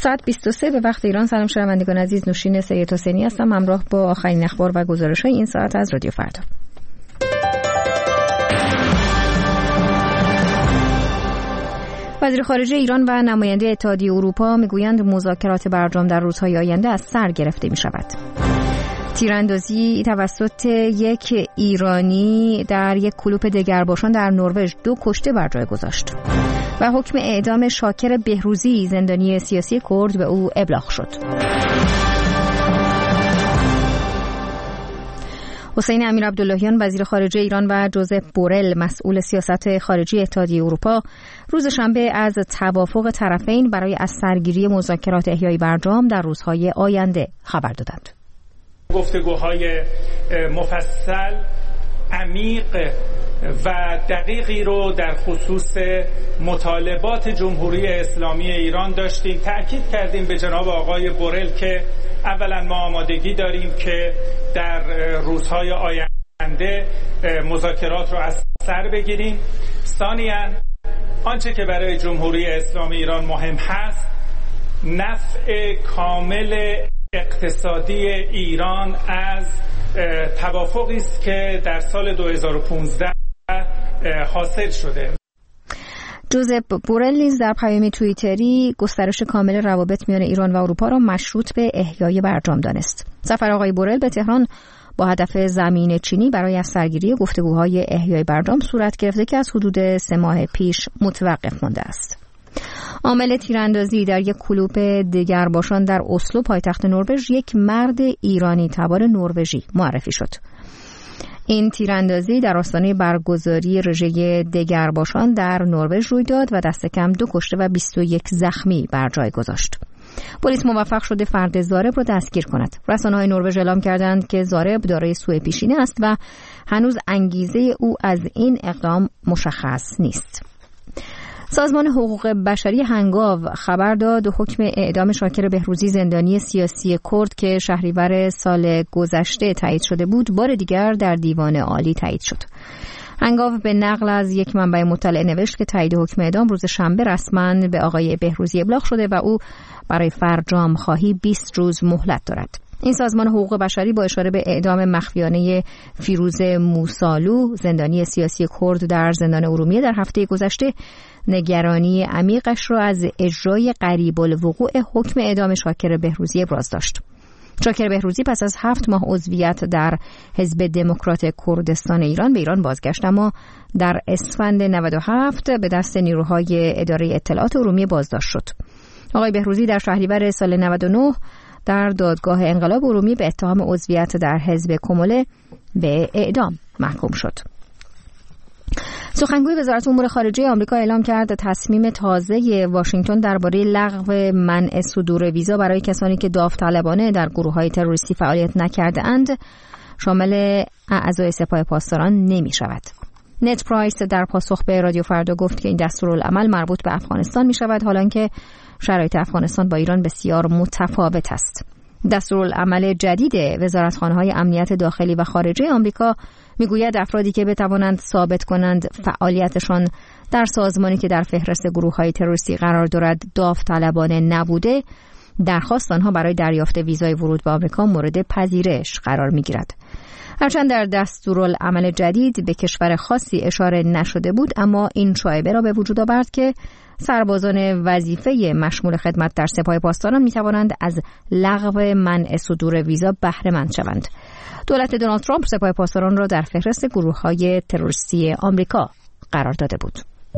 ساعت 23 به وقت ایران. سلام شنوندگان عزیز، نوشین سید حسینی هستم همراه با آخرین اخبار و گزارش‌های این ساعت از رادیو فردا. وزیر خارجه ایران و نماینده اتحادیه اروپا میگویند مذاکرات برجام در روزهای آینده از سر گرفته می شود. تیراندازی توسط یک ایرانی در یک کلوپ دگرباشان در نروژ 2 کشته بر جای گذاشت و حکم اعدام شاکر بهروزی زندانی سیاسی کرد به او ابلاغ شد. حسین امیرعبداللهیان وزیر خارجه ایران و جوزف بورل مسئول سیاست خارجی اتحادیه اروپا روز شنبه از توافق طرفین برای از سرگیری مذاکرات احیای برجام در روزهای آینده خبر دادند. گفتگوهای مفصل، عمیق و دقیقی رو در خصوص مطالبات جمهوری اسلامی ایران داشتیم. تأکید کردیم به جناب آقای بورل که اولا ما آمادگی داریم که در روزهای آینده مذاکرات رو از سر بگیریم. ثانیاً آنچه که برای جمهوری اسلامی ایران مهم هست نفع کامل اقتصادی ایران از توافقی است که در سال 2015 حاصل شده. جوزف بورل نیز در پیامی توییتری گسترش کامل روابط میان ایران و اروپا را مشروط به احیای برجام دانست. سفر آقای بورل به تهران با هدف زمین چینی برای از سرگیری گفتگوهای احیای برجام صورت گرفته که از حدود 3 ماه پیش متوقف مانده است. عامل تیراندازی در یک کلوپ دگرباشان در اسلو پایتخت نروژ یک مرد ایرانی تبار نروژی معرفی شد. این تیراندازی در آستانه برگزاری رژه دگرباشان در نروژ روی داد و دست کم 2 کشته و 21 زخمی بر جای گذاشت. پلیس موفق شده فرد ضارب را دستگیر کند. رسانه‌های نروژ اعلام کردند که ضارب دارای سوء پیشینه است و هنوز انگیزه او از این اقدام مشخص نیست. سازمان حقوق بشری هنگاو خبر داد حکم اعدام شاکر بهروزی زندانی سیاسی کرد که شهریور سال گذشته تایید شده بود بار دیگر در دیوان عالی تایید شد. هنگاو به نقل از یک منبع مطلع نوشت که تایید حکم اعدام روز شنبه رسما به آقای بهروزی ابلاغ شده و او برای فرجام خواهی 20 روز مهلت دارد. این سازمان حقوق بشری با اشاره به اعدام مخفیانه فیروز موسالو زندانی سیاسی کرد در زندان ارومیه در هفته گذشته نگرانی عمیقش را از اجرای قریب الوقوع حکم اعدام شاکر بهروزی ابراز داشت. شاکر بهروزی پس از 7 ماه عضویت در حزب دموکرات کردستان ایران به ایران بازگشت، اما در اسفند 97 به دست نیروهای اداره اطلاعات ارومیه بازداشت شد. آقای بهروزی در شهریور سال 99 در دادگاه انقلاب ارومیه به اتهام عضویت در حزب کموله به اعدام محکوم شد. سخنگوی وزارت امور خارجه آمریکا اعلام کرد تصمیم تازه واشنگتن درباره لغو منع صدور ویزا برای کسانی که داوطلبانه در گروه‌های تروریستی فعالیت نکرده‌اند شامل اعضای سپاه پاسداران نمی شود. نت پرایس در پاسخ به رادیو فردا گفت که این دستورالعمل مربوط به افغانستان می شود، حالانکه شرایط افغانستان با ایران بسیار متفاوت است. دستورالعمل جدید وزارتخانه‌های امنیت داخلی و خارجه آمریکا میگوید افرادی که بتوانند ثابت کنند فعالیتشان در سازمانی که در فهرست گروه‌های تروریستی قرار دارد داوطلبانه نبوده، درخواست آنها برای دریافت ویزای ورود به آمریکا مورد پذیرش قرار میگیرد. هرچند در دستورالعمل جدید به کشور خاصی اشاره نشده بود، اما این شایبه را به وجود آورد که سربازان وظیفه مشمول خدمت در سپاه پاسداران می توانند از لغو منع صدور ویزا بهره مند شوند. دولت دونالد ترامپ سپاه پاسداران را در فهرست گروه‌های تروریستی آمریکا قرار داده بود.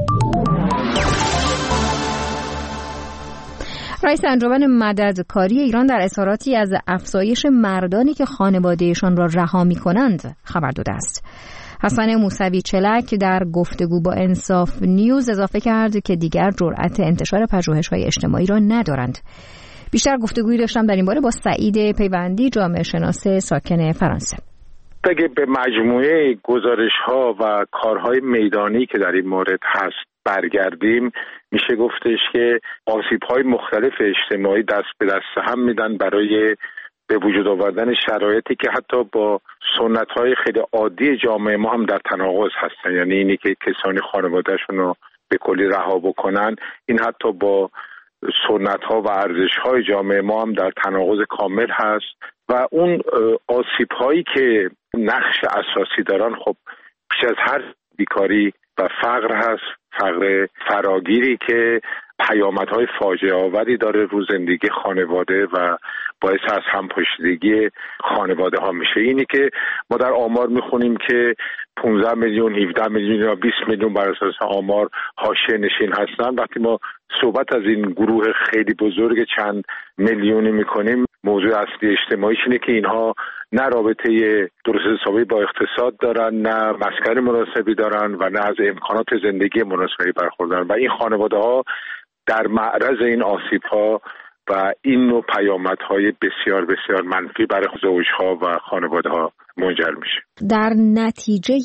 رئیس انجمن مددکاری ایران در اظهاراتی از افزایش مردانی که خانوادهشان را رها می‌کنند خبر داده است. حسن موسوی چلک در گفتگو با انصاف نیوز اضافه کرد که دیگر جرأت انتشار پژوهش‌های اجتماعی را ندارند. بیشتر گفتگویی داشتم در این باره با سعید پیوندی، جامعه شناس ساکن فرانسه. اگه به مجموعه گزارش‌ها و کارهای میدانی که در این مورد هست برگردیم، میشه گفتش که آسیب‌های مختلف اجتماعی دست به دست هم میدن برای به وجود آوردن شرایطی که حتی با سنت‌های خیلی عادی جامعه ما هم در تناقض هستن. یعنی اینی که کسانی خانواده‌شون رو به کلی رها بکنن، این حتی با سنت‌ها و ارزش‌های جامعه ما هم در تناقض کامل هست و اون آسیب‌هایی که نقش اساسی دارن خب بیش از هر بیکاری و فقر هست، فقر فراگیری که پیامدهای فاجعه آوری داره رو زندگی خانواده و باعث از همپاشیدگی خانواده ها میشه. اینی که ما در آمار میخونیم که 15 میلیون 17 میلیون یا 20 میلیون بر اساس آمار حاشیه نشین هستن. وقتی ما صحبت از این گروه خیلی بزرگ چند میلیونی میکنیم، موضوع اصلی اجتماعیش اینه که اینها نه رابطه درست حسابی با اقتصاد دارن، نه مسکن مناسبی دارن و نه از امکانات زندگی مناسبی برخوردارن و این خانواده ها در معرض این آسیب ها و این نوع پیامدهای بسیار بسیار منفی برای زوجها و خانواده ها منجر میشه. در نتیجه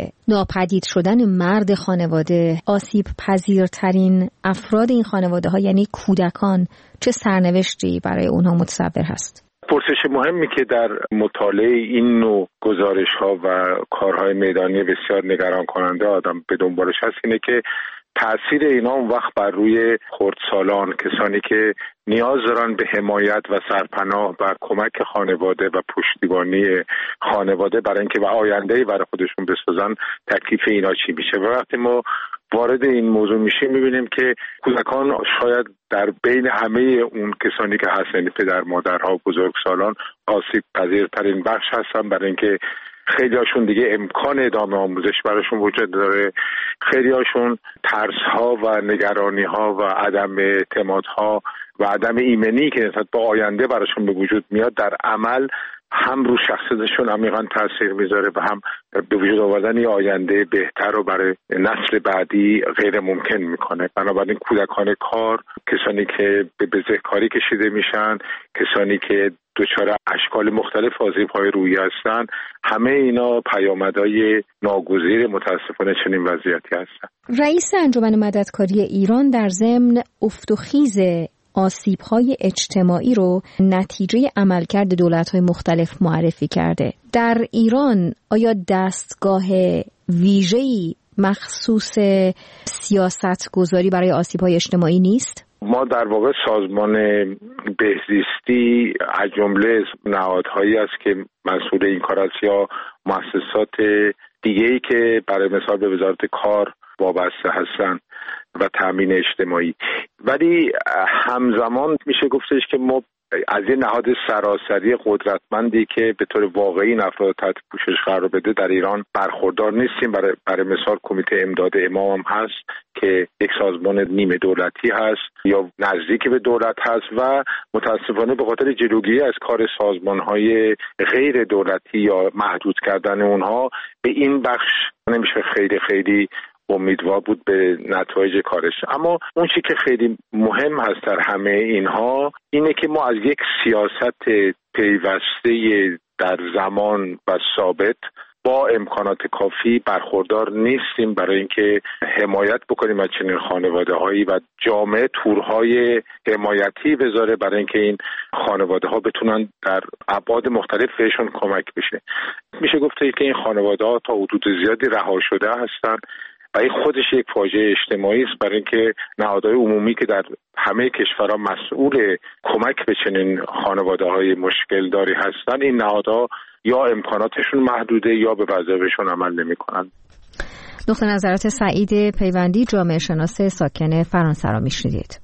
ناپدید شدن مرد خانواده، آسیب پذیرترین افراد این خانواده ها یعنی کودکان چه سرنوشتی برای اونها متصور هست؟ پرسش مهمی که در مطالعه این نوع گزارش ها و کارهای میدانی بسیار نگران کننده آدم به دنبالش هست اینه که تأثیر اینا اون وقت بر روی خردسالان، کسانی که نیاز دارن به حمایت و سرپناه و کمک خانواده و پشتیبانی خانواده برای اینکه و آینده‌ای برای خودشون بسازن، تکلیف اینا چی میشه. و وقتی ما وارد این موضوع میشیم میبینیم که کودکان شاید در بین همه اون کسانی که هستن، پدر مادرها و بزرگسالان، آسیب پذیرترین بخش هستن برای اینکه خیلی هاشون دیگه امکان ادامه آموزش براشون وجود داره، خیلی هاشون ترس ها و نگرانی ها و عدم اعتماد ها و عدم ایمنی که نسبت به آینده براشون به وجود میاد در عمل هم رو شخصیتشون عمیقاً تاثیر میذاره و هم به وجود آوردن یه آینده بهتر رو برای نسل بعدی غیر ممکن میکنه. بنابراین کودکان کار، کسانی که به بزهکاری کشیده میشن، کسانی که دچار اشکال مختلف آسیب‌های روحی هستن، همه اینا پیامدهای ناگزیر متاسفانه چنین وضعیتی هستن. رئیس انجمن مددکاری ایران در ضمن افت و خیز آسیب‌های اجتماعی رو نتیجه عملکرد دولت‌های مختلف معرفی کرده. در ایران آیا دستگاه ویژه‌ای مخصوص سیاست‌گذاری برای آسیب‌های اجتماعی نیست؟ ما در واقع سازمان بهزیستی از جمله نهادهایی است که مسئول این کار است یا مؤسسات دیگه‌ای که برای مثال به وزارت کار وابسته هستند و تامین اجتماعی. ولی همزمان میشه گفتش که ما از این نهاد سراسری قدرتمندی که به طور واقعی این افراد تحت پوشش قرار بده در ایران برخوردار نیستیم. برای مثال کمیته امداد امام هم هست که یک سازمان نیمه دولتی هست یا نزدیک به دولت هست و متاسفانه به خاطر جلوگیری از کار سازمان‌های غیر دولتی یا محدود کردن اونها به این بخش نمیشه خیلی امیدوار بود به نتایج کارش. اما اون چی که خیلی مهم هست در همه اینها اینه که ما از یک سیاست پیوسته در زمان و ثابت با امکانات کافی برخوردار نیستیم برای اینکه حمایت بکنیم از چنین خانواده‌هایی و جامعه تورهای حمایتی بذاره برای اینکه این خانواده‌ها بتونن در ابعاد مختلف بهشون کمک بشه. میشه گفته که این خانواده‌ها تا حدود زیادی رها شده هستن و این خودش یک فاجعه اجتماعی است برای اینکه نهادهای عمومی که در همه کشورها مسئول کمک به چنین خانواده‌های مشکل داری هستن، این نهادها یا امکاناتشون محدوده یا به وظایفشون عمل نمی‌کنن. نقطه نظرات سعید پیوندی، جامعه شناس ساکن فرانسه را میشنیدید.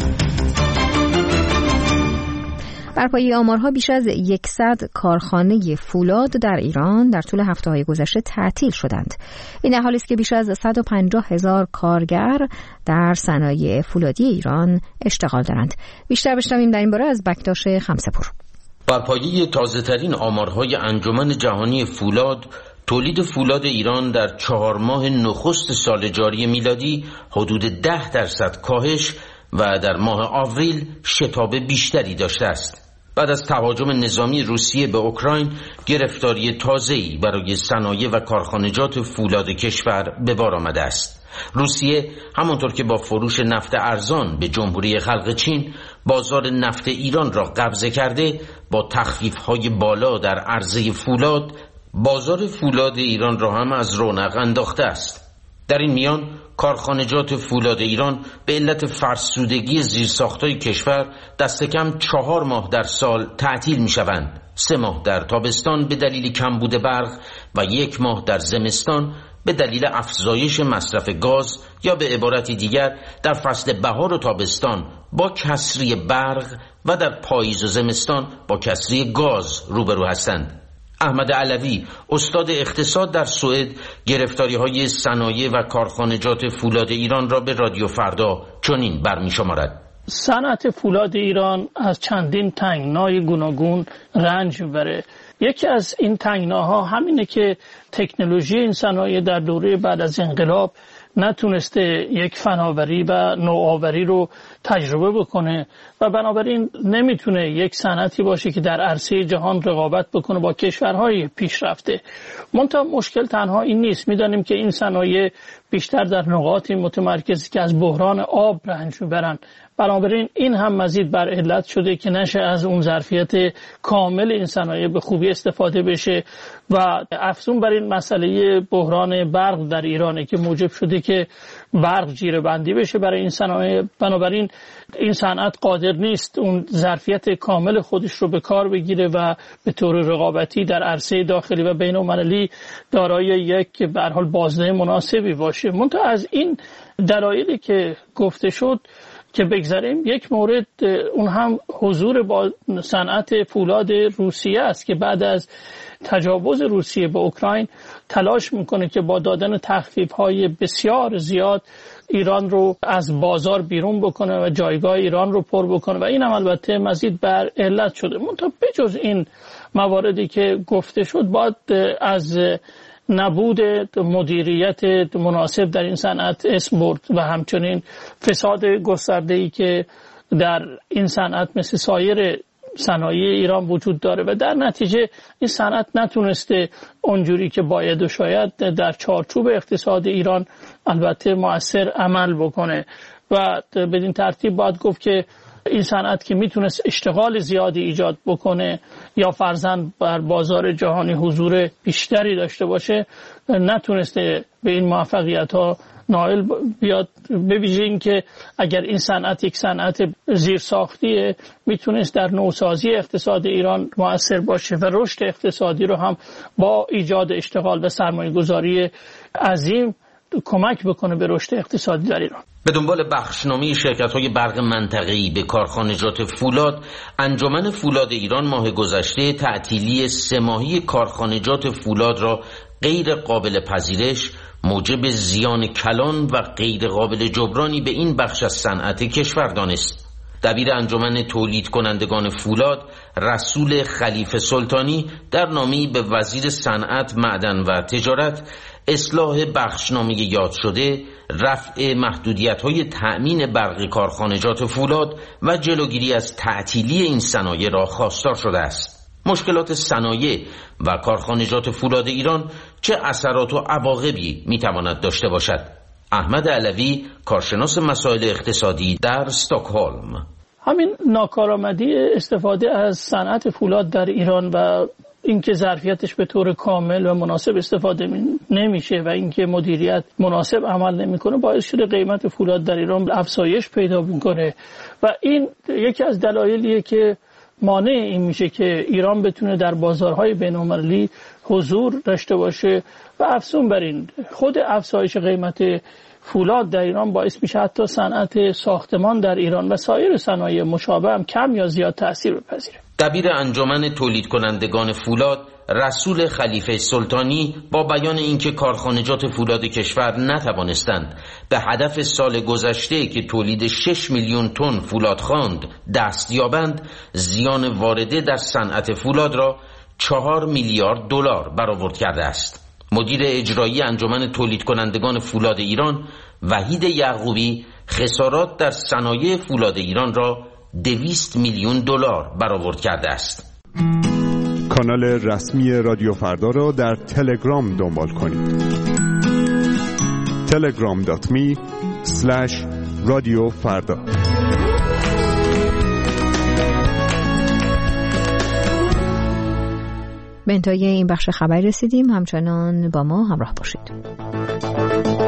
بر پایه آمارها بیش از 100 کارخانه فولاد در ایران در طول هفته‌های گذشته تعطیل شدند. این در حالی است که بیش از 150,000 کارگر در صنایع فولادی ایران اشتغال دارند. بیشتر بشنویم در این باره از بکتاش خمسه‌پور. بر پایه تازه‌ترین آمارهای انجمن جهانی فولاد، تولید فولاد ایران در 4 ماه نخست سال جاری میلادی حدود 10% کاهش و در ماه آوریل شتاب بیشتری داشته است. بعد از تهاجم نظامی روسیه به اوکراین، گرفتاری تازه‌ای برای صنایع و کارخانجات فولاد کشور به بار آمده است. روسیه همانطور که با فروش نفت ارزان به جمهوری خلق چین بازار نفت ایران را قبضه کرده، با تخفیف‌های بالا در عرضه فولاد بازار فولاد ایران را هم از رونق انداخته است. در این میان کارخانجات فولاد ایران به علت فرسودگی زیرساخت‌های کشور دست کم 4 ماه در سال تعطیل می‌شوند. 3 ماه در تابستان به دلیل کمبود برق و 1 ماه در زمستان به دلیل افزایش مصرف گاز، یا به عبارت دیگر در فصل بهار و تابستان با کسری برق و در پاییز و زمستان با کسری گاز روبرو هستند. احمد علوی، استاد اقتصاد در سوئد، گرفتاری‌های صنایع و کارخانجات فولاد ایران را به رادیو فردا چنین برمی‌شمارد: صنعت فولاد ایران از چندین تنگنای گوناگون رنج می‌بره. یکی از این تنگناها همینه که تکنولوژی این صنایع در دوره بعد از انقلاب نتونسته یک فناوری و نوآوری رو تجربه بکنه و بنابراین نمیتونه یک صنعتی باشه که در عرصه جهان رقابت بکنه با کشورهای پیشرفته. منتها مشکل تنها این نیست. میدانیم که این صنایع بیشتر در نقاطی متمرکزی که از بحران آب رنج میبرن. بنابراین این هم مزید بر علت شده که نشه از اون ظرفیت کامل این صنایع به خوبی استفاده بشه و افزون بر این مسئله بحران برق در ایرانه که موجب شده که برق جیره بندی بشه برای این صنایع. بنابراین این صنعت قادر نیست اون ظرفیت کامل خودش رو به کار بگیره و به طور رقابتی در عرصه داخلی و بین‌المللی دارای یک به هر حال بازده مناسبی باشه. منتها از این دلایلی که گفته شد که بگذاریم، یک مورد اون هم حضور با صنعت فولاد روسیه است که بعد از تجاوز روسیه به اوکراین تلاش میکنه که با دادن تخفیف‌های بسیار زیاد ایران رو از بازار بیرون بکنه و جایگاه ایران رو پر بکنه و این هم البته مزید بر علت شده. منتها بجز این مواردی که گفته شد باید از نبود مدیریت مناسب در این صنعت اسم برد و همچنین فساد گسترده‌ای که در این صنعت مثل سایر صنایع ایران وجود داره و در نتیجه این صنعت نتونسته اونجوری که باید و شاید در چارچوب اقتصاد ایران البته مؤثر عمل بکنه و بدین ترتیب باید گفت که این صنعت که میتونست اشتغال زیادی ایجاد بکنه یا فرضاً بر بازار جهانی حضور بیشتری داشته باشه نتونسته به این موفقیت ها نائل بیاد. ببینید این که اگر این صنعت یک صنعت زیرساختیه میتونست در نوسازی اقتصاد ایران مؤثر باشه و رشد اقتصادی رو هم با ایجاد اشتغال و سرمایه‌گذاری عظیم کمک بکنه به رشد اقتصادی در ایران. به دنبال بخشنامه شرکت‌های برق منطقه‌ای به کارخانجات فولاد، انجمن فولاد ایران ماه گذشته تعطیلی 3 ماهی کارخانجات فولاد را غیر قابل پذیرش، موجب زیان کلان و غیر قابل جبرانی به این بخش از صنعت کشور دانست. دبیر انجمن تولید کنندگان فولاد رسول خلیفه سلطانی در نامه‌ای به وزیر صنعت، معدن و تجارت اصلاح بخشنامه یاد شده، رفع محدودیت‌های تأمین برق کارخانجات فولاد و جلوگیری از تعطیلی این صنایع را خواستار شده است. مشکلات صنایع و کارخانجات فولاد ایران چه اثرات و عواقبی میتواند داشته باشد؟ احمد علوی، کارشناس مسائل اقتصادی در استکهلم: همین ناکارآمدی استفاده از صنعت فولاد در ایران و اینکه ظرفیتش به طور کامل و مناسب استفاده نمیشه و اینکه مدیریت مناسب عمل نمیکنه باعث شده قیمت فولاد در ایران افزایش پیدا میکنه و این یکی از دلایلیه که مانع این میشه که ایران بتونه در بازارهای بین‌المللی حضور داشته باشه و افزون بر این خود افزایش قیمت فولاد در ایران باعث میشه حتی صنعت ساختمان در ایران و سایر صنایع مشابه هم کم یا زیاد تأثیر بپذیره. دبیر انجمن تولید کنندگان فولاد رسول خلیفه سلطانی با بیان اینکه کارخانجات فولاد کشور نتوانستند به هدف سال گذشته که تولید 6 میلیون تن فولاد خواند دست یابند، زیان وارده در صنعت فولاد را 4 میلیارد دلار برآورد کرده است. مدیر اجرایی انجمن تولید کنندگان فولاد ایران وحید یعقوبی خسارات در صنایع فولاد ایران را 200 میلیون دلار برآورد کرده است. کانال رسمی رادیو فردا را در تلگرام دنبال کنید. telegram.me/radiofarda. به انتهای این بخش خبری رسیدیم. همچنان با ما همراه باشید.